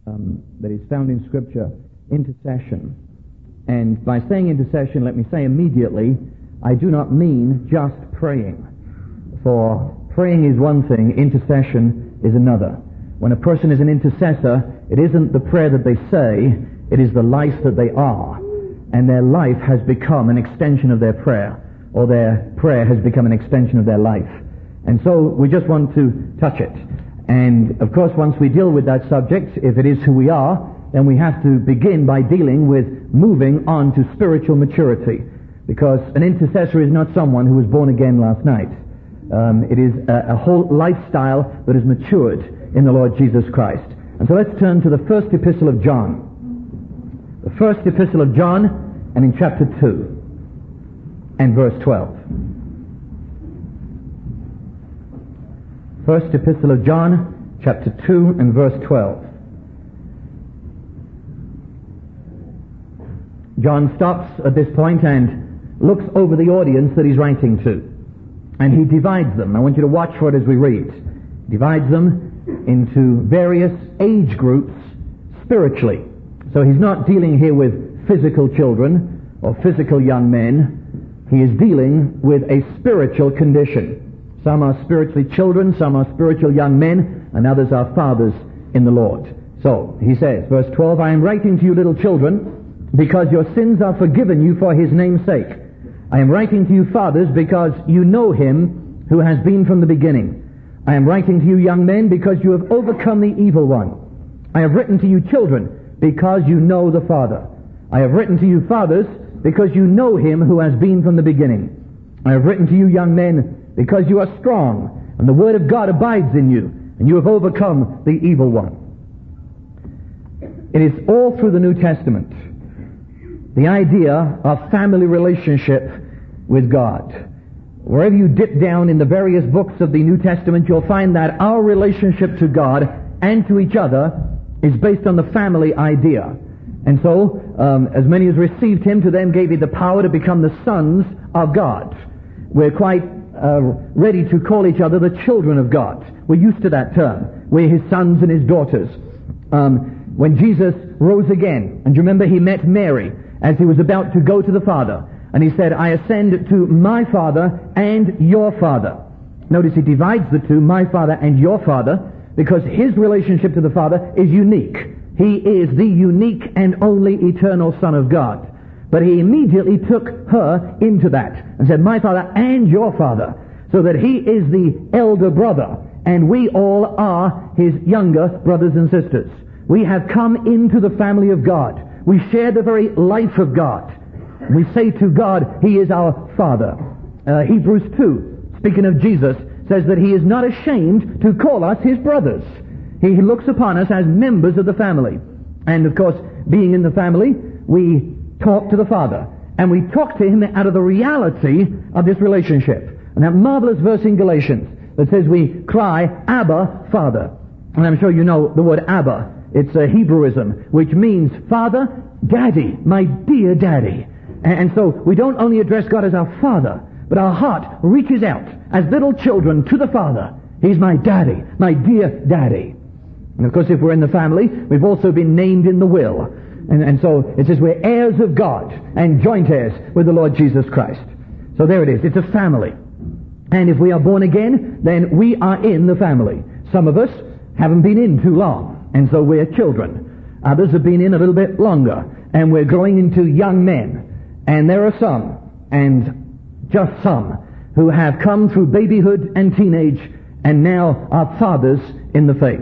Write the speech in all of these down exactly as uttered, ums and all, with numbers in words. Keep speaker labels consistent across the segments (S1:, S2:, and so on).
S1: um, that is found in Scripture, intercession. And by saying intercession, let me say immediately, I do not mean just praying. For praying is one thing, intercession is another. When a person is an intercessor, it isn't the prayer that they say, it is the life that they are. And their life has become an extension of their prayer, or their prayer has become an extension of their life. And so we just want to touch it. And of course, once we deal with that subject, if it is who we are, then we have to begin by dealing with moving on to spiritual maturity. Because an intercessor is not someone who was born again last night. Um, it is a, a whole lifestyle that is matured in the Lord Jesus Christ. And so let's turn to the first epistle of John. The first epistle of John, and in chapter two, and verse twelve. First epistle of John, chapter two, and verse twelve. John stops at this point and looks over the audience that he's writing to. And he divides them. I want you to watch for it as we read. He divides them into various age groups spiritually. So he's not dealing here with physical children or physical young men. He is dealing with a spiritual condition. Some are spiritually children, some are spiritual young men, and others are fathers in the Lord. So he says, verse twelve, I am writing to you, little children, because your sins are forgiven you for his name's sake. I am writing to you, fathers, because you know him who has been from the beginning. I am writing to you, young men, because you have overcome the evil one. I have written to you, children, because you know the Father. I have written to you, fathers, because you know him who has been from the beginning. I have written to you, young men, because you are strong, and the word of God abides in you, and you have overcome the evil one. It is all through the New Testament, the idea of family relationship with God. Wherever you dip down in the various books of the New Testament, you'll find that our relationship to God and to each other is based on the family idea. And so, um, as many as received him, to them gave he the power to become the sons of God. We're quite uh, ready to call each other the children of God. We're used to that term. We're his sons and his daughters. Um, when Jesus rose again, and you remember he met Mary as he was about to go to the Father, and he said, I ascend to my Father and your Father. Notice he divides the two, my Father and your Father, because his relationship to the Father is unique. He is the unique and only eternal Son of God. But he immediately took her into that and said, my Father and your Father, so that he is the elder brother, and we all are his younger brothers and sisters. We have come into the family of God. We share the very life of God. We say to God, he is our Father. Uh, Hebrews two, speaking of Jesus, says that he is not ashamed to call us his brothers. He looks upon us as members of the family. And of course, being in the family, we talk to the Father. And we talk to him out of the reality of this relationship. And that marvelous verse in Galatians that says we cry, Abba, Father. And I'm sure you know the word Abba. It's a Hebrewism, which means Father, Daddy, my dear Daddy. And so we don't only address God as our Father, but our heart reaches out as little children to the Father. He's my Daddy, my dear Daddy. And of course, if we're in the family, we've also been named in the will. And, and so it says we're heirs of God and joint heirs with the Lord Jesus Christ. So there it is. It's a family. And if we are born again, then we are in the family. Some of us haven't been in too long, and so we're children. Others have been in a little bit longer, and we're growing into young men. And there are some, and just some, who have come through babyhood and teenage and now are fathers in the faith.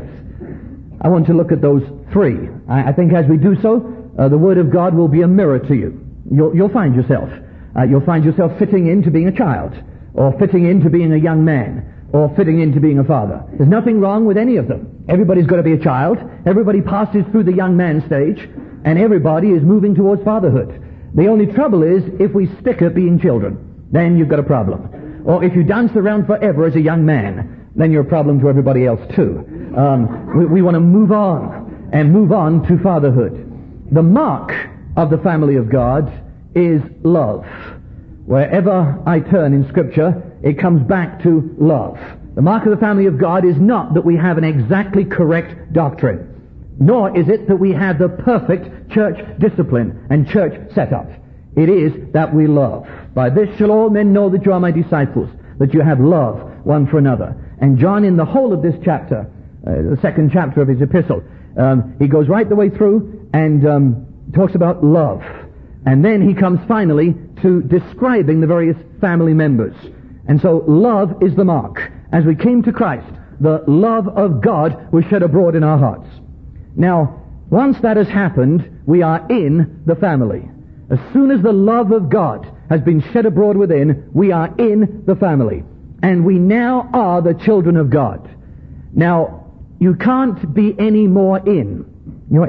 S1: I want to look at those three. I, I think as we do so, uh, the Word of God will be a mirror to you. You'll, you'll find yourself. Uh, you'll find yourself fitting into being a child, or fitting into being a young man, or fitting into being a father. There's nothing wrong with any of them. Everybody's got to be a child. Everybody passes through the young man stage, and everybody is moving towards fatherhood. The only trouble is if we stick at being children, then you've got a problem. Or if you dance around forever as a young man, then you're a problem to everybody else too. Um, we, we want to move on and move on to fatherhood. The mark of the family of God is love. Wherever I turn in Scripture, it comes back to love. The mark of the family of God is not that we have an exactly correct doctrine. Nor is it that we have the perfect church discipline and church setup. It is that we love. By this shall all men know that you are my disciples, that you have love one for another. And John, in the whole of this chapter, uh, the second chapter of his epistle, um, he goes right the way through and um, talks about love. And then he comes finally to describing the various family members. And so love is the mark. As we came to Christ, the love of God was shed abroad in our hearts. Now, once that has happened, we are in the family. As soon as the love of God has been shed abroad within, we are in the family. And we now are the children of God. Now, you can't be any more in. You're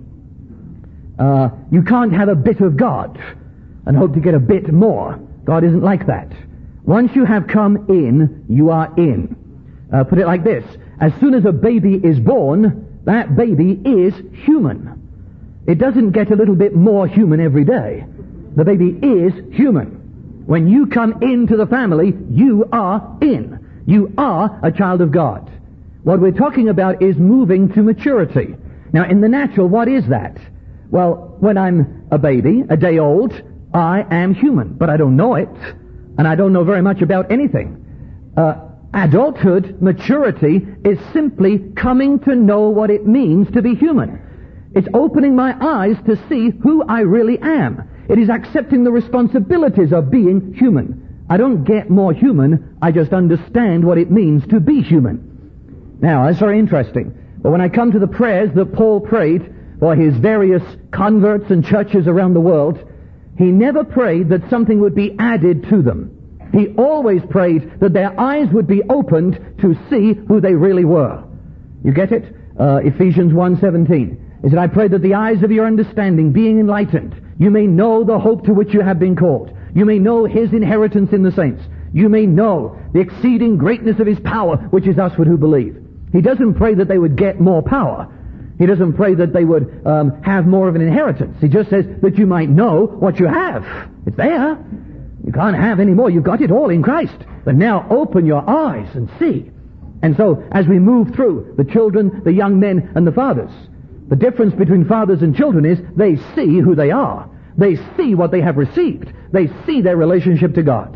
S1: in. Uh, you can't have a bit of God and hope to get a bit more. God isn't like that. Once you have come in, you are in. Uh, put it like this. As soon as a baby is born, that baby is human. It doesn't get a little bit more human every day. The baby is human. When you come into the family, you are in. You are a child of God. What we're talking about is moving to maturity. Now, in the natural, what is that? Well, when I'm a baby, a day old, I am human, but I don't know it, and I don't know very much about anything. Uh, Adulthood, maturity, is simply coming to know what it means to be human. It's opening my eyes to see who I really am. It is accepting the responsibilities of being human. I don't get more human, I just understand what it means to be human. Now, that's very interesting. But when I come to the prayers that Paul prayed for his various converts and churches around the world, he never prayed that something would be added to them. He always prayed that their eyes would be opened to see who they really were. You get it? Uh, Ephesians one seventeen. He said, I pray that the eyes of your understanding, being enlightened, you may know the hope to which you have been called. You may know his inheritance in the saints. You may know the exceeding greatness of his power, which is usward who believe. He doesn't pray that they would get more power. He doesn't pray that they would um, have more of an inheritance. He just says that you might know what you have. It's there. You can't have any more. You've got it all in Christ. But now open your eyes and see. And so, as we move through the children, the young men, and the fathers, the difference between fathers and children is they see who they are. They see what they have received. They see their relationship to God.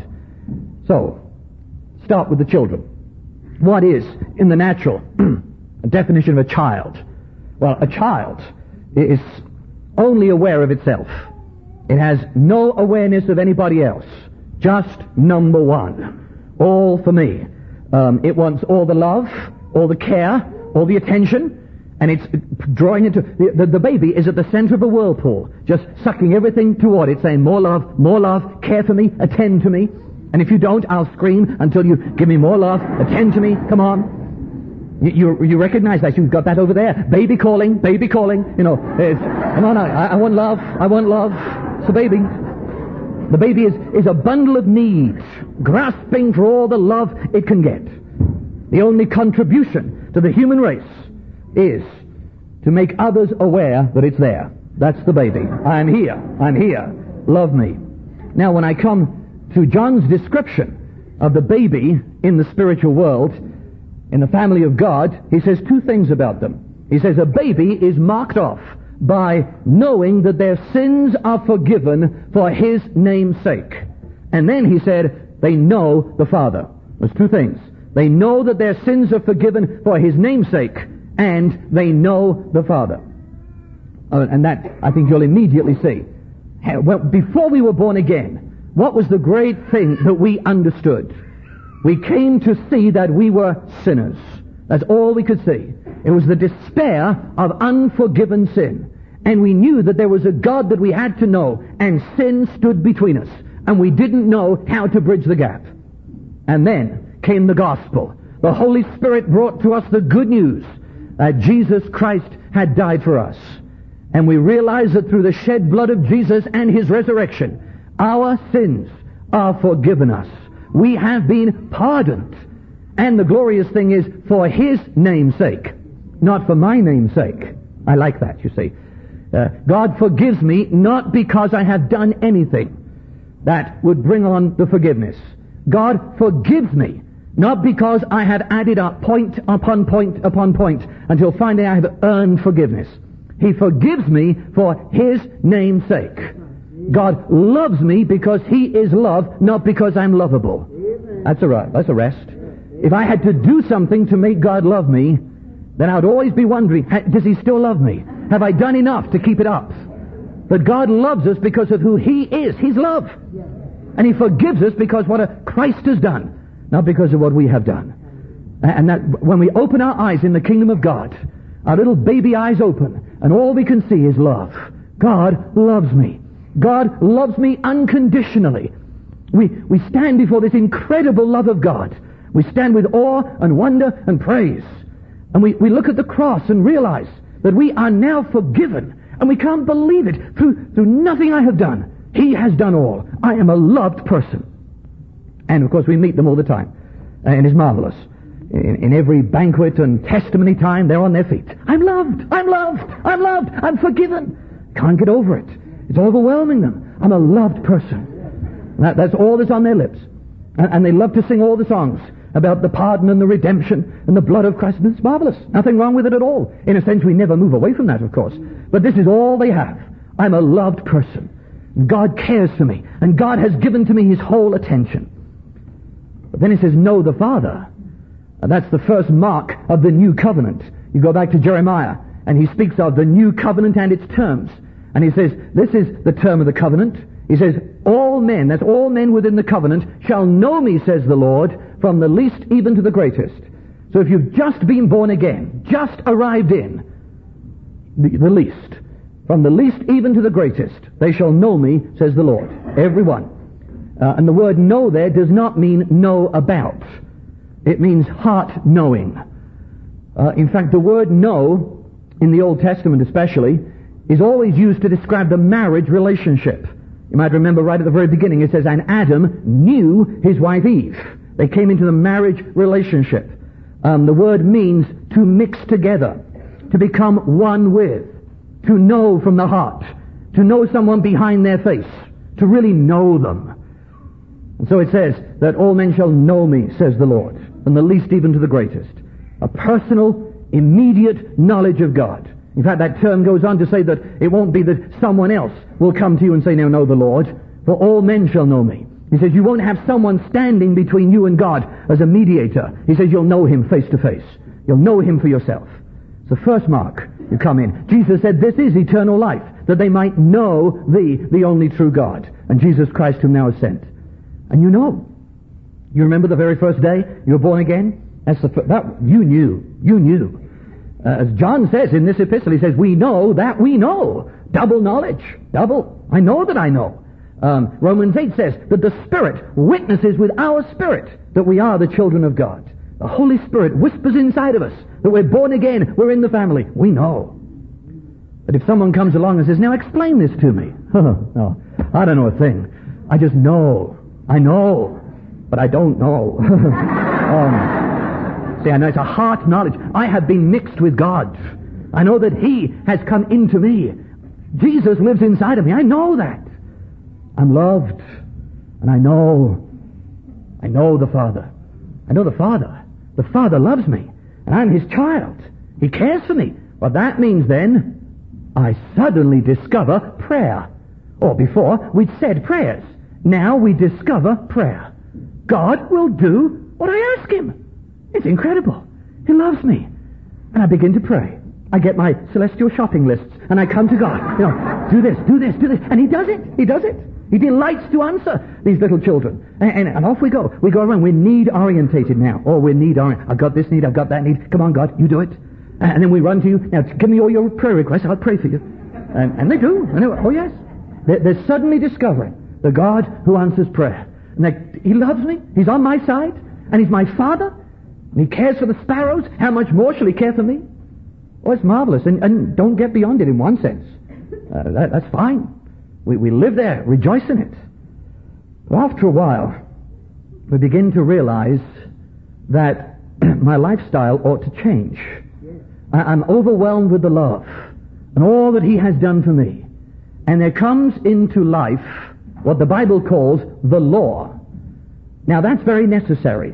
S1: So, start with the children. What is, in the natural, a definition of a child? Well, a child is only aware of itself. It has no awareness of anybody else. Just number one. All for me. Um, it wants all the love, all the care, all the attention, and it's drawing into... The, the, the baby is at the center of a whirlpool, just sucking everything toward it, saying, more love, more love, care for me, attend to me. And if you don't, I'll scream until you give me more love, attend to me, come on. You, you, you recognize that. You've got that over there. Baby calling, baby calling. You know, it's, come on, I, I want love, I want love. It's a baby. The baby is, is a bundle of needs, grasping for all the love it can get. The only contribution to the human race is to make others aware that it's there. That's the baby. I'm here. I'm here. Love me. Now, when I come to John's description of the baby in the spiritual world, in the family of God, he says two things about them. He says a baby is marked off by knowing that their sins are forgiven for his name's sake. And then he said, they know the Father. There's two things. They know that their sins are forgiven for his name's sake, and they know the Father. Uh, and that, I think you'll immediately see. Well, before we were born again, what was the great thing that we understood? We came to see that we were sinners. That's all we could see. It was the despair of unforgiven sin. And we knew that there was a God that we had to know, and sin stood between us. And we didn't know how to bridge the gap. And then came the gospel. The Holy Spirit brought to us the good news that Jesus Christ had died for us. And we realized that through the shed blood of Jesus and his resurrection, our sins are forgiven us. We have been pardoned. And the glorious thing is, for his name's sake, not for my name's sake. I like that, you see. Uh, God forgives me not because I have done anything that would bring on the forgiveness. God forgives me Not because I have added up point upon point upon point until finally I have earned forgiveness. He forgives me for His name's sake. God loves me because He is love, not because I'm lovable. That's a right. That's a rest. If I had to do something to make God love me, then I would always be wondering, does He still love me? Have I done enough to keep it up? But God loves us because of who He is. He's love. And He forgives us because what a Christ has done, not because of what we have done. And that when we open our eyes in the kingdom of God, our little baby eyes open, and all we can see is love. God loves me. God loves me unconditionally. We, we stand before this incredible love of God. We stand with awe and wonder and praise. And we, we look at the cross and realize that we are now forgiven. And we can't believe it. Through, through nothing I have done, He has done all. I am a loved person. And of course we meet them all the time. Uh, and it's marvelous. In, in every banquet and testimony time, they're on their feet. I'm loved. I'm loved. I'm loved. I'm forgiven. Can't get over it. It's overwhelming them. I'm a loved person. That, that's all that's on their lips. And, and they love to sing all the songs about the pardon and the redemption and the blood of Christ. And it's marvelous. Nothing wrong with it at all. In a sense, we never move away from that, of course. But this is all they have. I'm a loved person. God cares for me. And God has given to me His whole attention. But then He says, know the Father. And that's the first mark of the new covenant. You go back to Jeremiah, and he speaks of the new covenant and its terms. And he says, this is the term of the covenant. He says, all men, that's all men within the covenant, shall know me, says the Lord, from the least even to the greatest. So if you've just been born again, just arrived in, the, the least, from the least even to the greatest, they shall know me, says the Lord. Everyone. Uh, and the word know there does not mean know about. It means heart knowing. Uh, in fact, the word know, in the Old Testament especially, is always used to describe the marriage relationship. You might remember right at the very beginning it says, and Adam knew his wife Eve. They came into the marriage relationship. Um, the word means to mix together, to become one with, to know from the heart, to know someone behind their face, to really know them. And so it says that all men shall know me, says the Lord, from the least even to the greatest. A personal, immediate knowledge of God. In fact, that term goes on to say that it won't be that someone else will come to you and say, now know the Lord, for all men shall know me. He says you won't have someone standing between you and God as a mediator. He says you'll know Him face to face. You'll know Him for yourself. It's the first mark you come in. Jesus said this is eternal life, that they might know Thee, the only true God, and Jesus Christ whom Thou hast sent. And you know. You remember the very first day you were born again? That's the first, that you knew. You knew. Uh, as John says in this epistle, he says, we know that we know. Double knowledge. Double. I know that I know. Um, Romans eight says that the Spirit witnesses with our spirit that we are the children of God. The Holy Spirit whispers inside of us that we're born again, we're in the family. We know. But if someone comes along and says, now explain this to me. No, I don't know a thing. I just know. I know. But I don't know. um, see, I know it's a heart knowledge. I have been mixed with God. I know that He has come into me. Jesus lives inside of me. I know that. I'm loved. And I know. I know the Father. I know the Father. The Father loves me. And I'm His child. He cares for me. Well, that means then I suddenly discover prayer. Or before, we'd said prayers. Now we discover prayer. God will do what I ask Him. It's incredible. He loves me. And I begin to pray. I get my celestial shopping lists and I come to God. You know, do this, do this, do this. And He does it. He does it. He delights to answer these little children. And, and, and off we go. We go around. We're need-orientated now. Oh, we're need-orientated. I've got this need, I've got that need. Come on, God, you do it. And, and then we run to you. Now, give me all your prayer requests. I'll pray for you. And, and they do. And they, oh, yes. They're, they're suddenly discovering the God who answers prayer. And they, He loves me. He's on my side. And He's my Father. And He cares for the sparrows. How much more shall He care for me? Oh, it's marvelous. And, and don't get beyond it in one sense. Uh, that, that's fine. We, we live there, rejoice in it. But after a while, we begin to realize that my lifestyle ought to change. I, I'm overwhelmed with the love and all that He has done for me. And there comes into life what the Bible calls the law. Now that's very necessary.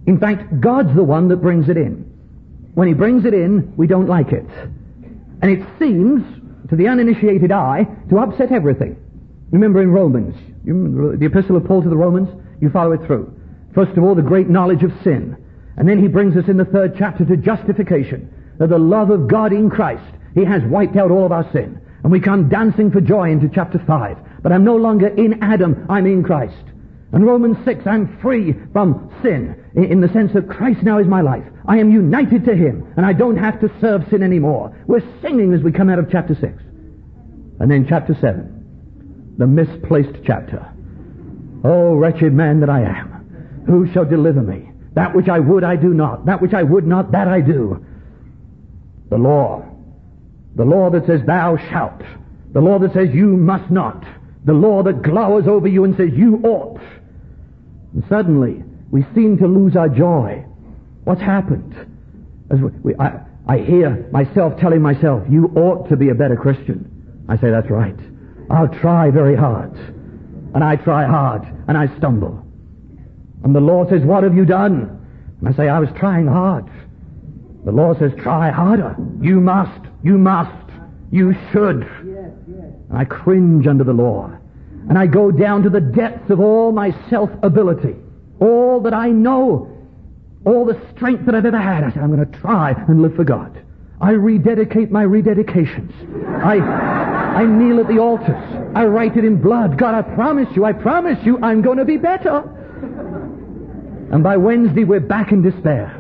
S1: In fact, God's the one that brings it in. When He brings it in, we don't like it. And it seems, to the uninitiated eye, to upset everything. Remember in Romans, you remember the epistle of Paul to the Romans? You follow it through. First of all, the great knowledge of sin. And then he brings us in the third chapter to justification. That the love of God in Christ, He has wiped out all of our sin. And we come dancing for joy into chapter five. But I'm no longer in Adam, I'm in Christ. And Romans six, I'm free from sin, in the sense that Christ now is my life. I am united to Him, and I don't have to serve sin anymore. We're singing as we come out of chapter six. And then chapter seven, the misplaced chapter. Oh, wretched man that I am, who shall deliver me? That which I would I do not, that which I would not, that I do. The law. The law that says thou shalt. The law that says you must not. The law that glowers over you and says you ought. And suddenly, we seem to lose our joy. What's happened? As we, we, I, I hear myself telling myself, you ought to be a better Christian. I say, that's right. I'll try very hard. And I try hard, and I stumble. And the Lord says, what have you done? And I say, I was trying hard. The Lord says, try harder. You must. You must. You should. Yes, yes. And I cringe under the law. And I go down to the depths of all my self-ability. All that I know. All the strength that I've ever had. I say, I'm going to try and live for God. I rededicate my rededications. I, I kneel at the altars. I write it in blood. God, I promise you, I promise you, I'm going to be better. And by Wednesday, we're back in despair.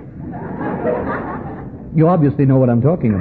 S1: You obviously know what I'm talking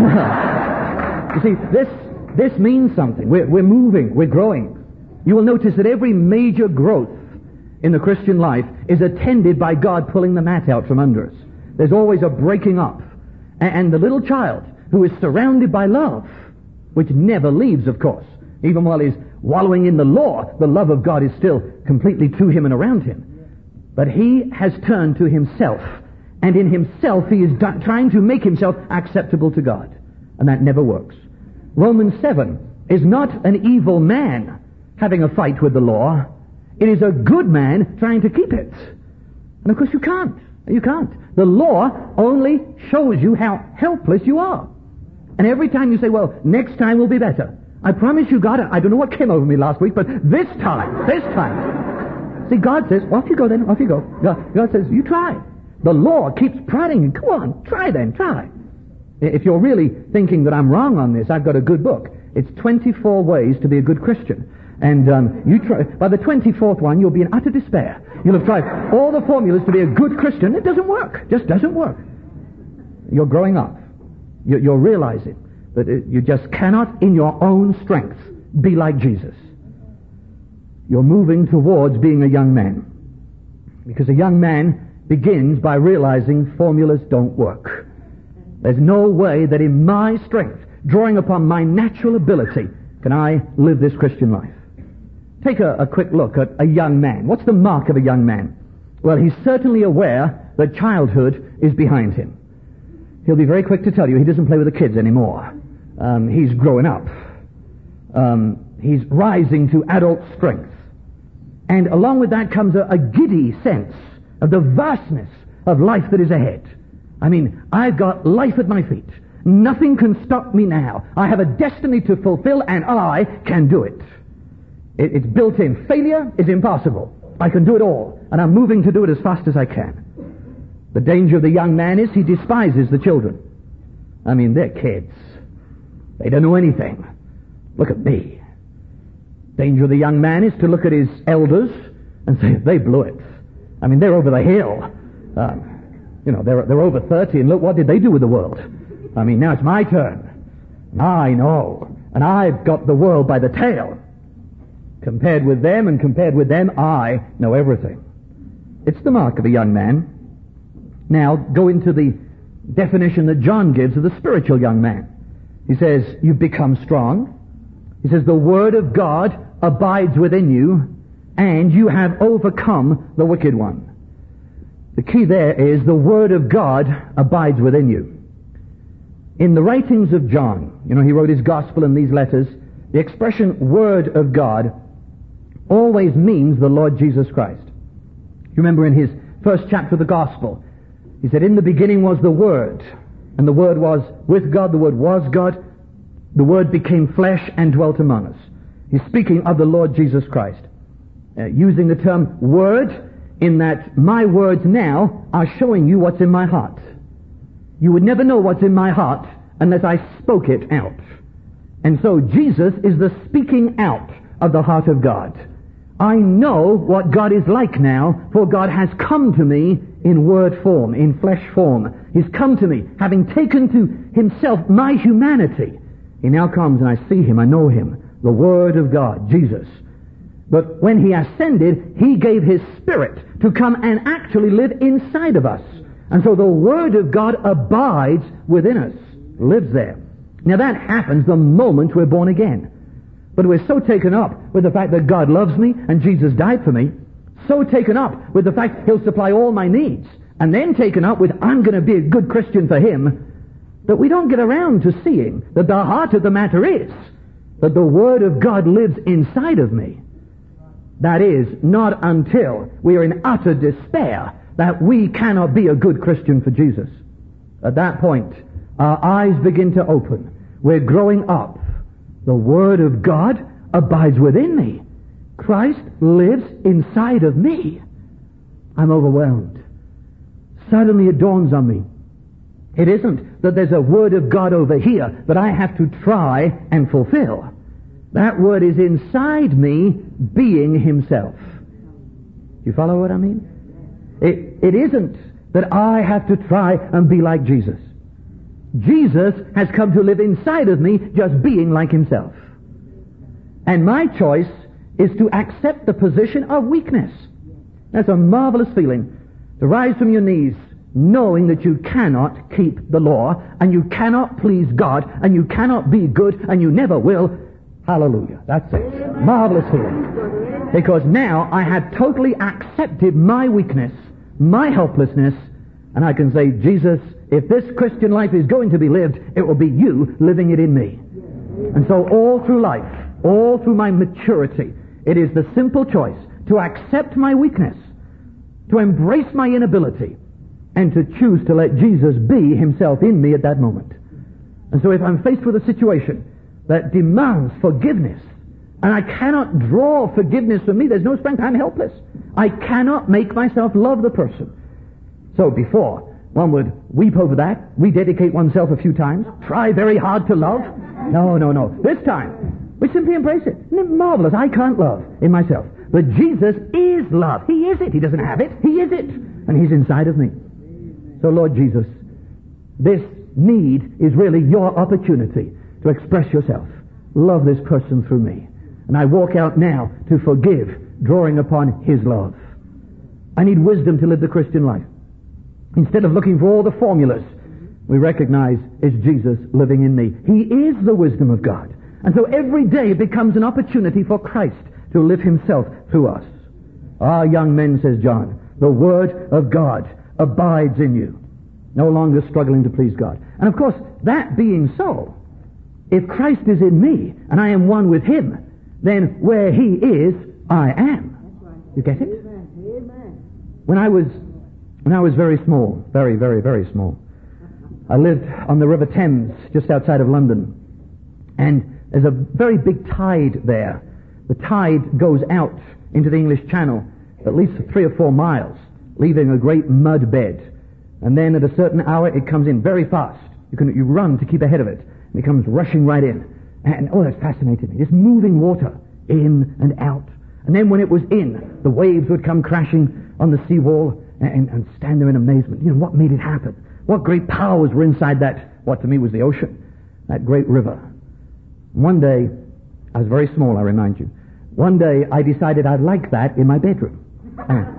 S1: about. You see, this this means something. We're, we're moving. We're growing. You will notice that every major growth in the Christian life is attended by God pulling the mat out from under us. There's always a breaking up. And, and the little child who is surrounded by love, which never leaves, of course, even while he's wallowing in the law, the love of God is still completely to him and around him. But he has turned to himself. And in himself, he is do- trying to make himself acceptable to God. And that never works. Romans seven is not an evil man having a fight with the law. It is a good man trying to keep it. And of course you can't. You can't. The law only shows you how helpless you are. And every time you say, well, next time will be better. I promise you, God, I don't know what came over me last week, but this time, this time. See, God says, off you go then, off you go. God, God says, you try. The law keeps prodding. Come on, try then, try. If you're really thinking that I'm wrong on this, I've got a good book. It's twenty-four ways to be a good Christian. And um, you try. By the twenty-fourth one, you'll be in utter despair. You'll have tried all the formulas to be a good Christian. It doesn't work. It just doesn't work. You're growing up. You're, you're realizing that it, you just cannot, in your own strength, be like Jesus. You're moving towards being a young man. Because a young man begins by realizing formulas don't work. There's no way that in my strength, drawing upon my natural ability, can I live this Christian life. Take a, a quick look at a young man. What's the mark of a young man? Well, he's certainly aware that childhood is behind him. He'll be very quick to tell you he doesn't play with the kids anymore. Um, he's growing up. Um, he's rising to adult strength. And along with that comes a, a giddy sense of the vastness of life that is ahead. I mean, I've got life at my feet. Nothing can stop me now. I have a destiny to fulfill, and I can do it. it. It's built in. Failure is impossible. I can do it all, and I'm moving to do it as fast as I can. The danger of the young man is he despises the children. I mean, they're kids. They don't know anything. Look at me. Danger of the young man is to look at his elders and say, they blew it. I mean, they're over the hill. Um, you know, they're, they're over thirty, and look, what did they do with the world? I mean, now it's my turn. I know. And I've got the world by the tail. Compared with them and compared with them, I know everything. It's the mark of a young man. Now, go into the definition that John gives of the spiritual young man. He says, you've become strong. He says, the word of God abides within you, and you have overcome the wicked one. The key there is the word of God abides within you. In the writings of John, you know, he wrote his gospel and these letters, the expression word of God always means the Lord Jesus Christ. You remember in his first chapter of the Gospel. He said, in the beginning was the Word, and the Word was with God, the Word was God, the Word became flesh and dwelt among us. He's speaking of the Lord Jesus Christ, uh, using the term Word in that my words now are showing you what's in my heart. You would never know what's in my heart unless I spoke it out. And so Jesus is the speaking out of the heart of God. I know what God is like now, for God has come to me in word form, in flesh form. He's come to me, having taken to himself my humanity. He now comes and I see him, I know him, the Word of God, Jesus. But when he ascended, he gave his Spirit to come and actually live inside of us. And so the Word of God abides within us, lives there. Now that happens the moment we're born again. But we're so taken up with the fact that God loves me and Jesus died for me, so taken up with the fact he'll supply all my needs, and then taken up with I'm going to be a good Christian for him, that we don't get around to seeing that the heart of the matter is that the Word of God lives inside of me. That is, not until we are in utter despair that we cannot be a good Christian for Jesus. At that point, our eyes begin to open. We're growing up. The Word of God abides within me. Christ lives inside of me. I'm overwhelmed. Suddenly it dawns on me. It isn't that there's a Word of God over here that I have to try and fulfill. That Word is inside me, being himself. Do you follow what I mean? It, it isn't that I have to try and be like Jesus. Jesus has come to live inside of me, just being like himself. And my choice is to accept the position of weakness. That's a marvelous feeling, to rise from your knees knowing that you cannot keep the law, and you cannot please God, and you cannot be good, and you never will. Hallelujah. That's it. Marvelous feeling. Because now I have totally accepted my weakness, my helplessness, and I can say, Jesus, if this Christian life is going to be lived, it will be you living it in me. And so all through life, all through my maturity, it is the simple choice to accept my weakness, to embrace my inability, and to choose to let Jesus be himself in me at that moment. And so if I'm faced with a situation that demands forgiveness, and I cannot draw forgiveness from me, there's no strength, I'm helpless. I cannot make myself love the person. So before one would weep over that, rededicate oneself a few times, try very hard to love. No, no, no. This time, we simply embrace it. Isn't it marvelous? I can't love in myself. But Jesus is love. He is it. He doesn't have it. He is it. And he's inside of me. So Lord Jesus, this need is really your opportunity to express yourself. Love this person through me. And I walk out now to forgive, drawing upon his love. I need wisdom to live the Christian life. Instead of looking for all the formulas, we recognize it's Jesus living in me. He is the wisdom of God. And so every day becomes an opportunity for Christ to live himself through us. Ah, young men, says John, the Word of God abides in you, no longer struggling to please God. And of course, that being so, if Christ is in me and I am one with him, then where he is, I am. You get it? When I was when I was very small, very, very, very small, I lived on the River Thames, just outside of London. And there's a very big tide there. The tide goes out into the English Channel at least three or four miles, leaving a great mud bed. And then at a certain hour, it comes in very fast. You can you run to keep ahead of it. And it comes rushing right in. And, oh, that fascinated me. This moving water, in and out. And then when it was in, the waves would come crashing on the seawall and, and stand there in amazement. You know, what made it happen? What great powers were inside that, what to me was the ocean, that great river. One day, I was very small, I remind you. One day, I decided I'd like that in my bedroom. Uh,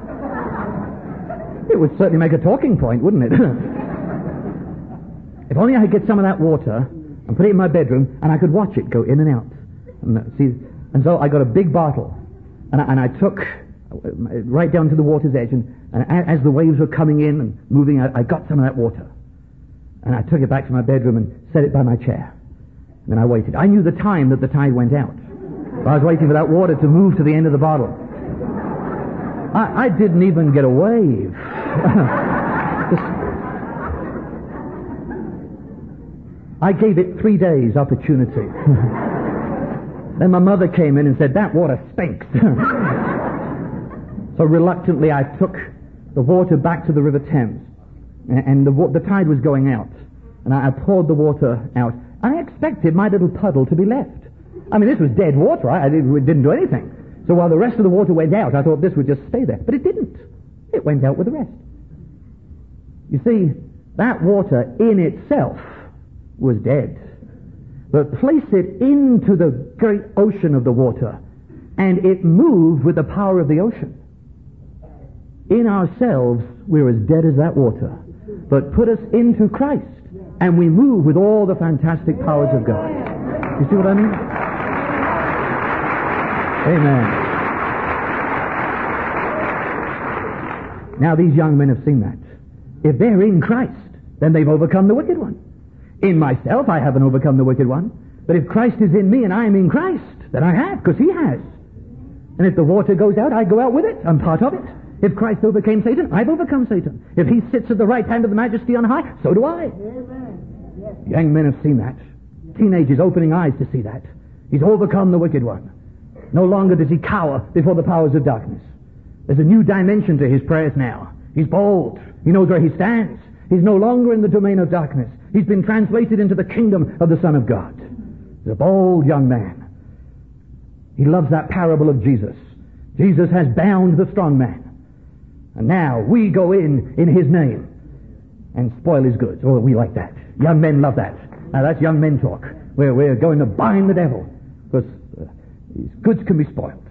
S1: it would certainly make a talking point, wouldn't it? If only I could get some of that water and put it in my bedroom, and I could watch it go in and out. And, uh, see, and so I got a big bottle, and I, and I took right down to the water's edge, and, and as the waves were coming in and moving out, I got some of that water. And I took it back to my bedroom and set it by my chair. And then I waited. I knew the time that the tide went out. So I was waiting for that water to move to the end of the bottle. I, I didn't even get a wave. I gave it three days opportunity. Then my mother came in and said, that water stinks. So reluctantly I took the water back to the River Thames. And the, the tide was going out. And I poured the water out. I expected my little puddle to be left. I mean, this was dead water. I, I didn't, it didn't do anything. So while the rest of the water went out, I thought this would just stay there. But it didn't. It went out with the rest. You see, that water in itself was dead. But place it into the great ocean of the water, and it moved with the power of the ocean. In ourselves, we're as dead as that water. But put us into Christ, and we move with all the fantastic powers of God. You see what I mean? Amen. Now these young men have seen that. If they're in Christ, then they've overcome the wicked one. In myself, I haven't overcome the wicked one. But if Christ is in me and I am in Christ, then I have, because he has. And if the water goes out, I go out with it. I'm part of it. If Christ overcame Satan, I've overcome Satan. If he sits at the right hand of the Majesty on high, so do I. Amen. Yes. Young men have seen that. Teenagers opening eyes to see that. He's overcome the wicked one. No longer does he cower before the powers of darkness. There's a new dimension to his prayers now. He's bold. He knows where he stands. He's no longer in the domain of darkness. He's been translated into the kingdom of the Son of God. He's a bold young man. He loves that parable of Jesus. Jesus has bound the strong man. And now we go in in his name and spoil his goods. Oh, we like that. Young men love that. Now that's young men talk. We're, we're going to bind the devil because uh, his goods can be spoiled.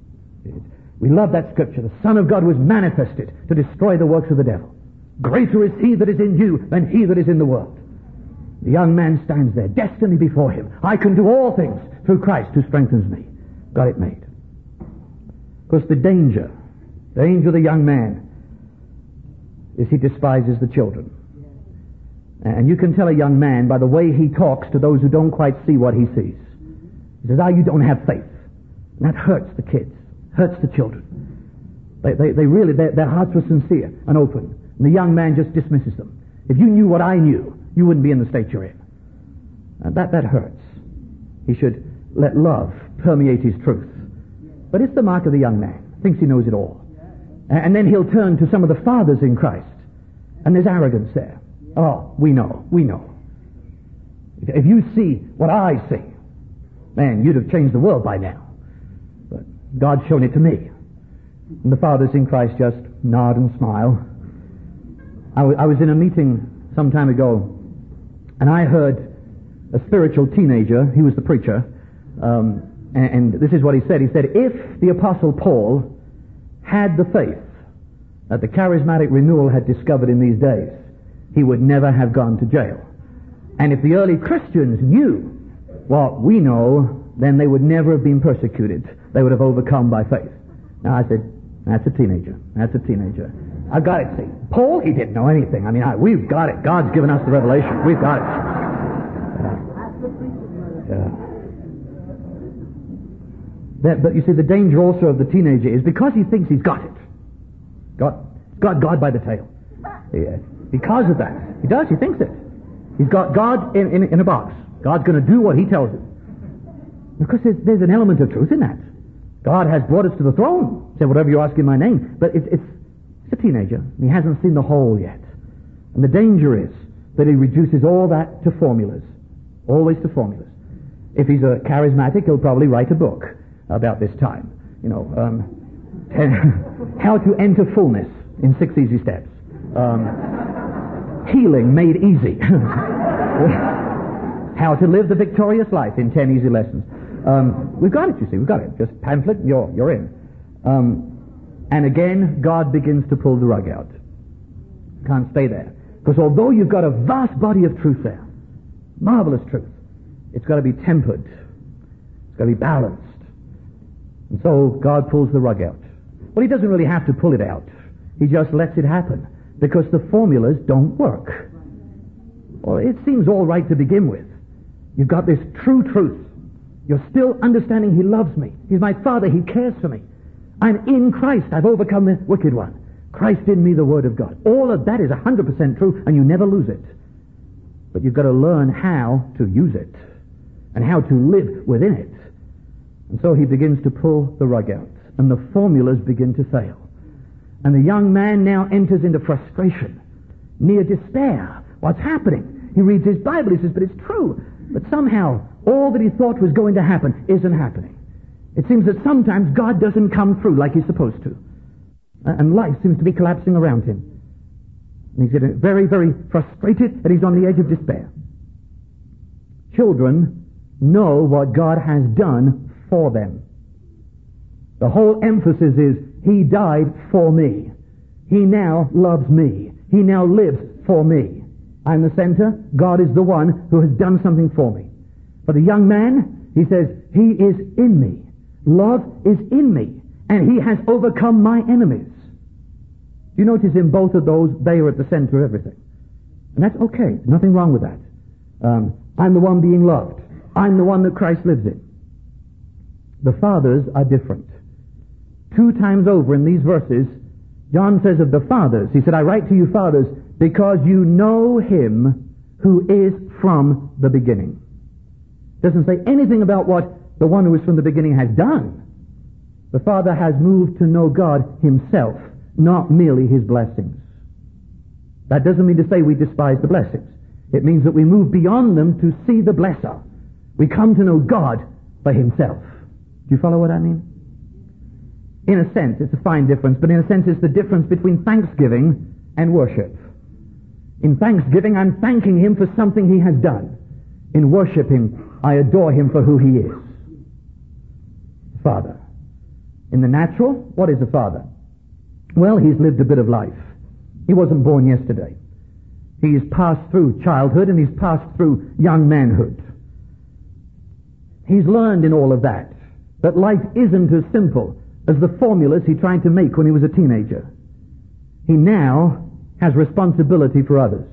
S1: We love that scripture. The Son of God was manifested to destroy the works of the devil. Greater is he that is in you than he that is in the world. The young man stands there, destiny before him. I can do all things through Christ who strengthens me. Got it made. Because the danger, the danger of the young man is he despises the children. And you can tell a young man by the way he talks to those who don't quite see what he sees. He says, ah, you don't have faith. And that hurts the kids, hurts the children. They, they, they really, their, their hearts were sincere and open. And the young man just dismisses them. If you knew what I knew, you wouldn't be in the state you're in. And that, that hurts. He should let love permeate his truth. But it's the mark of the young man. Thinks he knows it all. And then he'll turn to some of the fathers in Christ. And there's arrogance there. Oh, we know, we know. If you see what I see, man, you'd have changed the world by now. But God's shown it to me. And the fathers in Christ just nod and smile. I, w- I was in a meeting some time ago, and I heard a spiritual teenager, he was the preacher, um, and, and this is what he said. He said, if the Apostle Paul had the faith that the charismatic renewal had discovered in these days, he would never have gone to jail. And if the early Christians knew what we know, then they would never have been persecuted. They would have overcome by faith. Now I said, that's a teenager. That's a teenager. I got it, see. Paul, he didn't know anything. I mean, I, we've got it. God's given us the revelation. We've got it. Yeah. Yeah. That, but you see, the danger also of the teenager is because he thinks he's got it. Got, got God by the tail. Yeah. Because of that. He does, he thinks it. He's got God in, in, in a box. God's going to do what he tells him. Because there's, there's an element of truth in that. God has brought us to the throne. Say whatever you ask in my name. But it's, it's, it's a teenager. And he hasn't seen the whole yet. And the danger is that he reduces all that to formulas. Always to formulas. If he's a charismatic, he'll probably write a book about this time. You know, um, ten, how to enter fullness in six easy steps. Um, healing made easy. How to live the victorious life in ten easy lessons. Um, we've got it, you see, we've got it. Just pamphlet, you're, you're in. Um, and again, God begins to pull the rug out. Can't stay there. Because although you've got a vast body of truth there, marvelous truth, it's got to be tempered. It's got to be balanced. And so God pulls the rug out. Well, he doesn't really have to pull it out. He just lets it happen. Because the formulas don't work. Well, it seems all right to begin with. You've got this true truth. You're still understanding he loves me. He's my Father. He cares for me. I'm in Christ. I've overcome the wicked one. Christ in me, the Word of God. All of that is one hundred percent true, and you never lose it. But you've got to learn how to use it and how to live within it. And so he begins to pull the rug out, and the formulas begin to fail. And the young man now enters into frustration, near despair. What's happening? He reads his Bible, he says, but it's true. But somehow, all that he thought was going to happen isn't happening. It seems that sometimes God doesn't come through like he's supposed to. And life seems to be collapsing around him. And he's getting very, very frustrated, and he's on the edge of despair. Children know what God has done for them. The whole emphasis is, he died for me. He now loves me. He now lives for me. I'm the center. God is the one who has done something for me. For the young man, he says, he is in me. Love is in me. And he has overcome my enemies. Do you notice in both of those, they are at the center of everything? And that's okay. Nothing wrong with that. Um, I'm the one being loved. I'm the one that Christ lives in. The fathers are different. Two times over in these verses, John says of the fathers, he said, I write to you fathers because you know him who is from the beginning. Doesn't say anything about what the one who is from the beginning has done. The Father has moved to know God himself, not merely his blessings. That doesn't mean to say we despise the blessings. It means that we move beyond them to see the blesser. We come to know God for himself. Do you follow what I mean? In a sense, it's a fine difference, but in a sense it's the difference between thanksgiving and worship. In thanksgiving, I'm thanking him for something he has done. In worshiping, I adore him for who he is. Father. In the natural, what is a father? Well, he's lived a bit of life. He wasn't born yesterday. He's passed through childhood and he's passed through young manhood. He's learned in all of that that life isn't as simple as the formulas he tried to make when he was a teenager. He now has responsibility for others.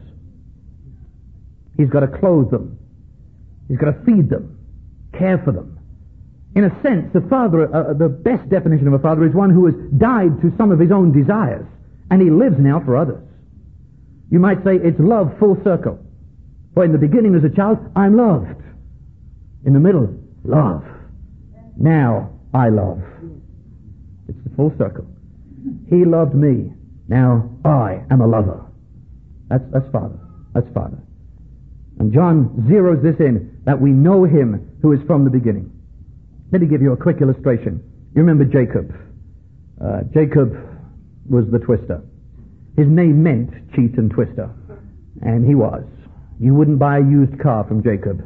S1: He's got to clothe them. He's got to feed them, care for them. In a sense, the father, uh, the best definition of a father is one who has died to some of his own desires, and he lives now for others. You might say it's love full circle. For in the beginning as a child, I'm loved. In the middle, love. Now I love. It's the full circle. He loved me. Now I am a lover. That's, that's Father. That's Father. And John zeroes this in, that we know him who is from the beginning. Let me give you a quick illustration. You remember Jacob. Uh, Jacob was the twister. His name meant cheat and twister. And he was. You wouldn't buy a used car from Jacob.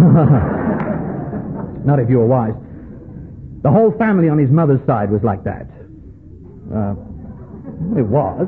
S1: Not if you were wise. The whole family on his mother's side was like that. Uh, it was.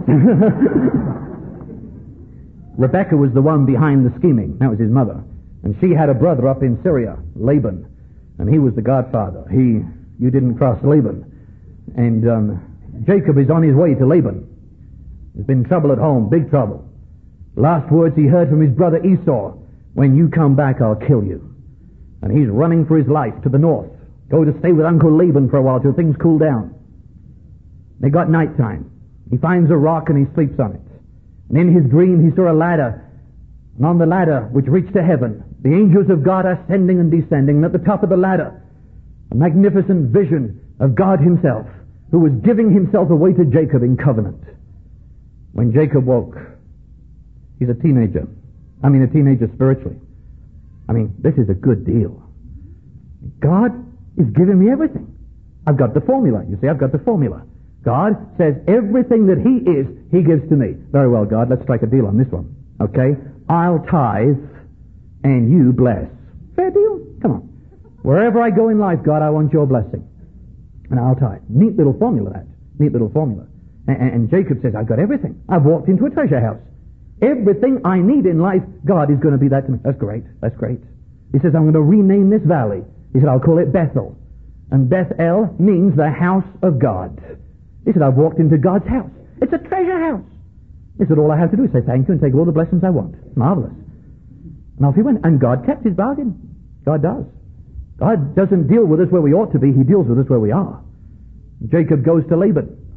S1: Rebecca was the one behind the scheming. That was his mother. And she had a brother up in Syria, Laban. And he was the godfather. He, you didn't cross Laban. And um, Jacob is on his way to Laban. There's been trouble at home, big trouble. Last words he heard from his brother Esau, when you come back, I'll kill you. And he's running for his life to the north. Go to stay with Uncle Laban for a while till things cool down. They got nighttime. He finds a rock and he sleeps on it. And in his dream he saw a ladder. And on the ladder, which reached to heaven, the angels of God are ascending and descending. And at the top of the ladder, a magnificent vision of God himself, who was giving himself away to Jacob in covenant. When Jacob woke, he's a teenager. I mean a teenager spiritually. I mean, this is a good deal. God is giving me everything. I've got the formula. You see, I've got the formula. God says everything that he is, he gives to me. Very well, God, let's strike a deal on this one. Okay? I'll tithe and you bless. Fair deal? Come on. Wherever I go in life, God, I want your blessing. And I'll tithe. Neat little formula, that. Neat little formula. And, and Jacob says, I've got everything. I've walked into a treasure house. Everything I need in life, God is going to be that to me. That's great. That's great. He says, I'm going to rename this valley. He said, I'll call it Bethel. And Bethel means the house of God. He said, I've walked into God's house. It's a treasure house. He said, all I have to do is say thank you and take all the blessings I want. It's marvelous. And off he went. And God kept his bargain. God does. God doesn't deal with us where we ought to be. He deals with us where we are. Jacob goes to Laban.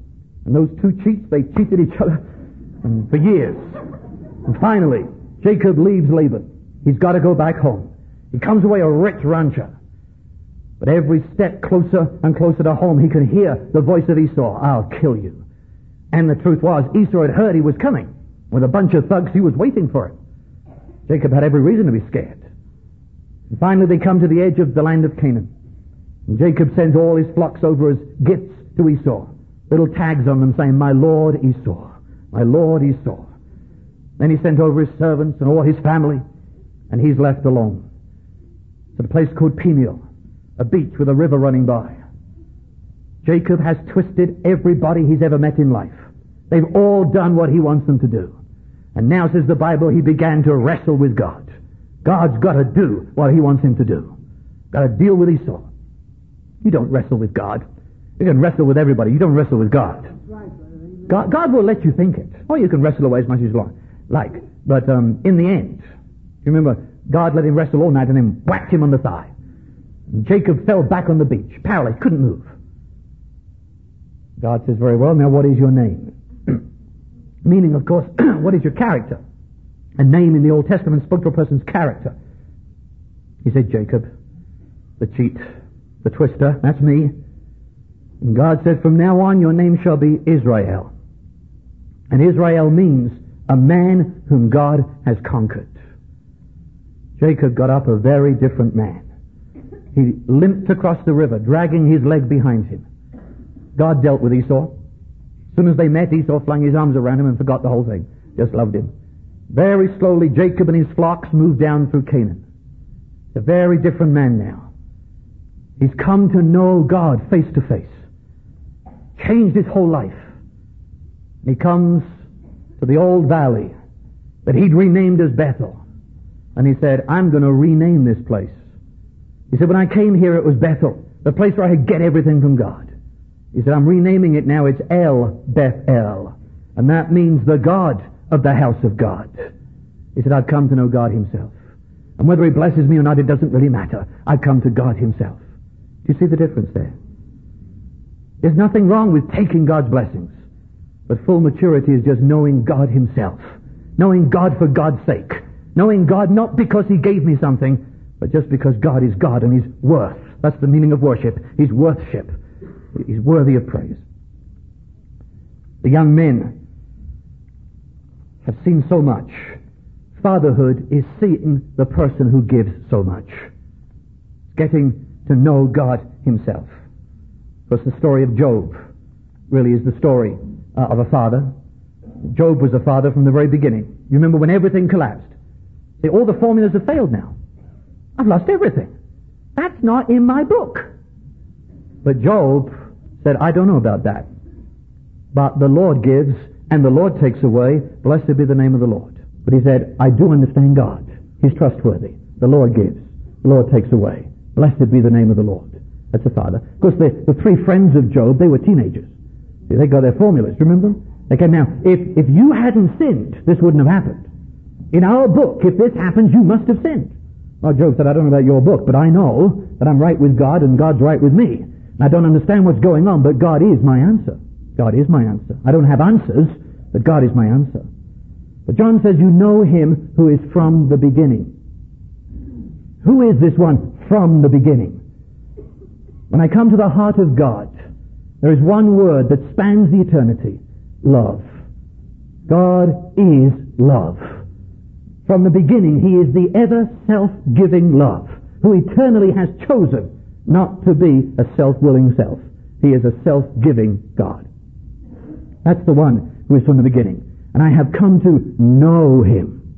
S1: And those two cheats, they cheated each other and for years. And finally, Jacob leaves Laban. He's got to go back home. He comes away a rich rancher. But every step closer and closer to home, he could hear the voice of Esau. I'll kill you. And the truth was, Esau had heard he was coming. With a bunch of thugs, he was waiting for it. Jacob had every reason to be scared. And finally, they come to the edge of the land of Canaan. And Jacob sends all his flocks over as gifts to Esau. Little tags on them saying, my Lord Esau, my Lord Esau. Then he sent over his servants and all his family, and he's left alone. To the place called Peniel, a beach with a river running by. Jacob has twisted everybody he's ever met in life. They've all done what he wants them to do. And now, says the Bible, he began to wrestle with God. God's got to do what he wants him to do. Got to deal with Esau. You don't wrestle with God. You can wrestle with everybody. You don't wrestle with God. God, God will let you think it. Or you can wrestle away as much as you like. But um, in the end, you remember, God let him wrestle all night and then whacked him on the thigh. And Jacob fell back on the beach, paralyzed, couldn't move. God says, very well, now what is your name? Meaning, of course, what is your character? A name in the Old Testament spoke to a person's character. He said, Jacob, the cheat, the twister, that's me. And God said, from now on your name shall be Israel. And Israel means a man whom God has conquered. Jacob got up a very different man. He limped across the river, dragging his leg behind him. God dealt with Esau. As soon as they met, Esau flung his arms around him and forgot the whole thing. Just loved him. Very slowly, Jacob and his flocks moved down through Canaan. He's a very different man now. He's come to know God face to face. Changed his whole life. He comes to the old valley that he'd renamed as Bethel. And he said, I'm going to rename this place. He said, when I came here, it was Bethel, the place where I could get everything from God. He said, I'm renaming it now. It's El Bethel. And that means the God of the house of God. He said, I've come to know God himself. And whether he blesses me or not, it doesn't really matter. I've come to God himself. Do you see the difference there? There's nothing wrong with taking God's blessings. But full maturity is just knowing God himself. Knowing God for God's sake. Knowing God not because he gave me something, but just because God is God and he's worth. That's the meaning of worship. He's worthship. He's worthy of praise. The young men have seen so much. Fatherhood is seeing the person who gives so much. Getting to know God himself. Because the story of Job really is the story uh, of a father. Job was a father from the very beginning. You remember when everything collapsed. See, all the formulas have failed now. I've lost everything. That's not in my book. But Job said, I don't know about that. But the Lord gives and the Lord takes away. Blessed be the name of the Lord. But he said, I do understand God. He's trustworthy. The Lord gives. The Lord takes away. Blessed be the name of the Lord. That's a father. Of course, the, the three friends of Job, they were teenagers. See, they got their formulas. Remember them? They came now. If, if you hadn't sinned, this wouldn't have happened. In our book, if this happens, you must have sinned. Well, Job said, I don't know about your book, but I know that I'm right with God and God's right with me. And I don't understand what's going on, but God is my answer. God is my answer. I don't have answers, but God is my answer. But John says, you know him who is from the beginning. Who is this one from the beginning? When I come to the heart of God, there is one word that spans the eternity. Love. God is love. From the beginning, he is the ever self-giving love, who eternally has chosen not to be a self-willing self. He is a self-giving God. That's the one who is from the beginning. And I have come to know him.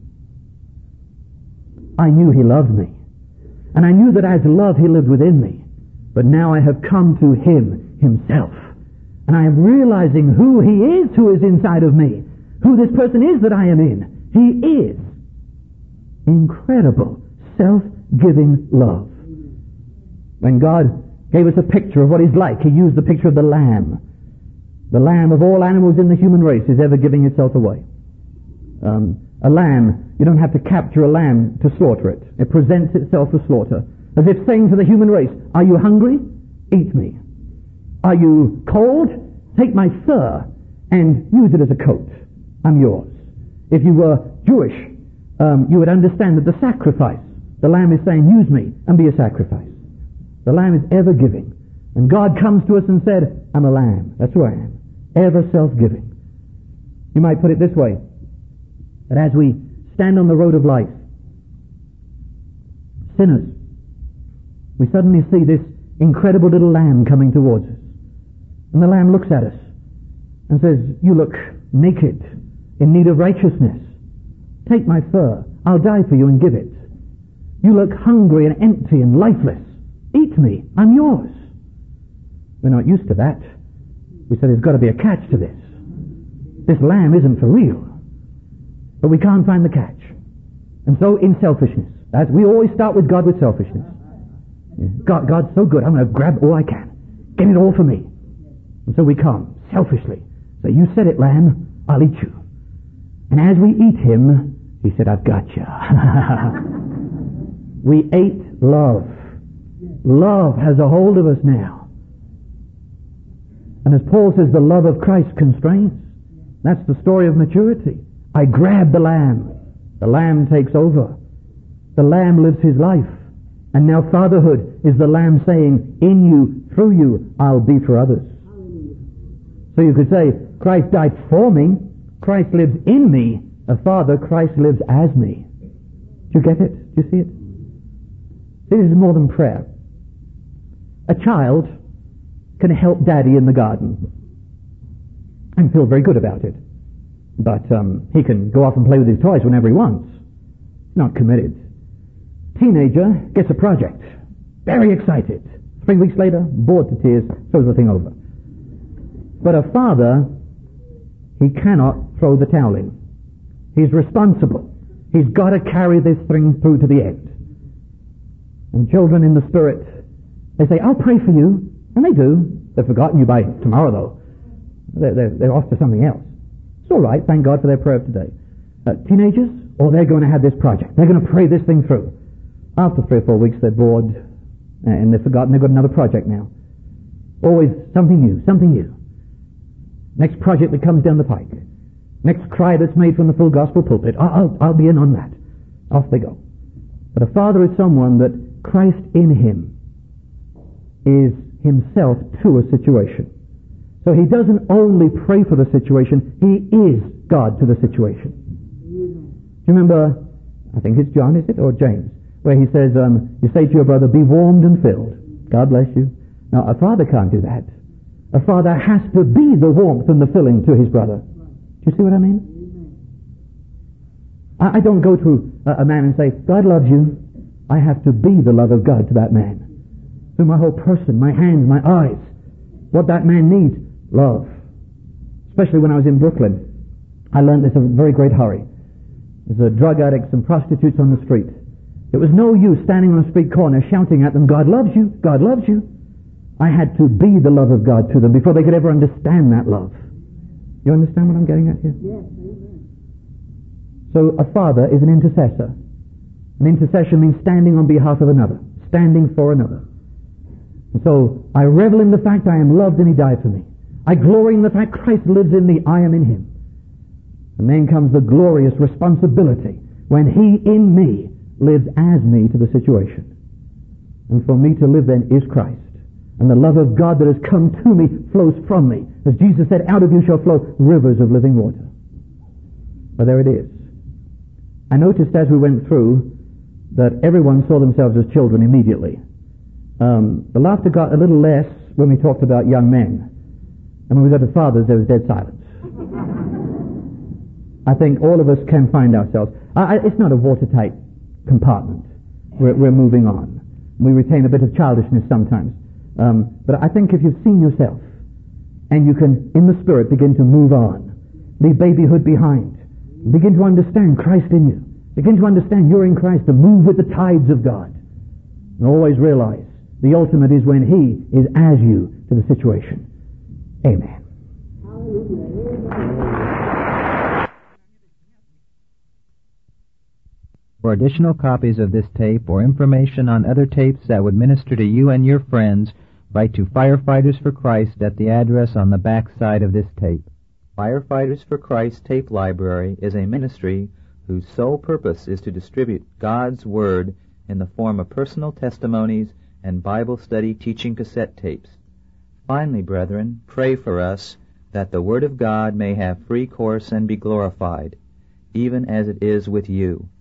S1: I knew he loved me. And I knew that as love he lived within me. But now I have come to him himself. And I am realizing who he is who is inside of me. Who this person is that I am in. He is incredible, self-giving love. When God gave us a picture of what he's like, he used the picture of the lamb. The lamb of all animals in the human race is ever giving itself away. Um, a lamb, you don't have to capture a lamb to slaughter it. It presents itself for slaughter. As if saying to the human race, are you hungry? Eat me. Are you cold? Take my fur and use it as a coat. I'm yours. If you were Jewish, um, you would understand that the sacrifice, the Lamb is saying, use me and be a sacrifice. The Lamb is ever giving. And God comes to us and said, I'm a lamb. That's who I am. Ever self-giving. You might put it this way, that as we stand on the road of life, sinners, we suddenly see this incredible little lamb coming towards us. And the lamb looks at us and says, you look naked, in need of righteousness. Take my fur. I'll die for you and give it. You look hungry and empty and lifeless. Eat me. I'm yours. We're not used to that. We said there's got to be a catch to this. This lamb isn't for real. But we can't find the catch. And so in selfishness, as we always start with God with selfishness. God, God's so good, I'm going to grab all I can. Get it all for me. And so we come, selfishly. So you said it, lamb, I'll eat you. And as we eat him, he said, I've got you. We ate love. Love has a hold of us now. And as Paul says, the love of Christ constrains. That's the story of maturity. I grab the lamb. The lamb takes over. The lamb lives his life. And now fatherhood is the lamb saying, in you, through you, I'll be for others. So you could say, Christ died for me. Christ lives in me. A father, Christ lives as me. Do you get it? Do you see it? This is more than prayer. A child can help daddy in the garden and feel very good about it. But um, he can go off and play with his toys whenever he wants. Not committed. Teenager gets a project. Very excited. Three weeks later, bored to tears, throws the thing over. But a father, he cannot throw the towel in. He's responsible. He's got to carry this thing through to the end. And children in the Spirit, they say, I'll pray for you. And they do. They've forgotten you by tomorrow, though. They're, they're, they're off to something else. It's all right. Thank God for their prayer of today. Uh, teenagers, oh, they're going to have this project. They're going to pray this thing through. After three or four weeks, they're bored, and they've forgotten they've got another project now. Always something new, something new. Next project that comes down the pike. Next cry that's made from the full gospel pulpit. I'll, I'll, I'll be in on that. Off they go. But a father is someone that Christ in him is himself to a situation. So he doesn't only pray for the situation, he is God to the situation. Do you remember, I think it's John, is it, or James, where he says, um, you say to your brother, be warmed and filled. God bless you. Now, a father can't do that. A father has to be the warmth and the filling to his brother. Do you see what I mean? I, I don't go to a, a man and say, God loves you. I have to be the love of God to that man. Through my whole person, my hands, my eyes. What that man needs, love. Especially when I was in Brooklyn. I learned this in a very great hurry. There's a drug addicts and prostitutes on the street. It was no use standing on a street corner shouting at them, God loves you, God loves you. I had to be the love of God to them before they could ever understand that love. You understand what I'm getting at here? Yes. So a father is an intercessor. An intercession means standing on behalf of another, standing for another. And so I revel in the fact I am loved and he died for me. I glory in the fact Christ lives in me, I am in him. And then comes the glorious responsibility when he in me lives as me to the situation. And for me to live then is Christ. And the love of God that has come to me flows from me. As Jesus said, out of you shall flow rivers of living water. Well, there it is. I noticed as we went through that everyone saw themselves as children immediately. Um, the laughter got a little less when we talked about young men. And when we got to fathers, there was dead silence. I think all of us can find ourselves. I, I, it's not a watertight compartment. We're, we're moving on. We retain a bit of childishness sometimes. Um, but I think if you've seen yourself and you can, in the Spirit, begin to move on, leave babyhood behind, begin to understand Christ in you, begin to understand you're in Christ, to move with the tides of God, and always realize the ultimate is when he is as you to the situation. Amen.
S2: For additional copies of this tape or information on other tapes that would minister to you and your friends, write to Firefighters for Christ at the address on the back side of this tape. Firefighters for Christ Tape Library is a ministry whose sole purpose is to distribute God's Word in the form of personal testimonies and Bible study teaching cassette tapes. Finally, brethren, pray for us that the Word of God may have free course and be glorified, even as it is with you.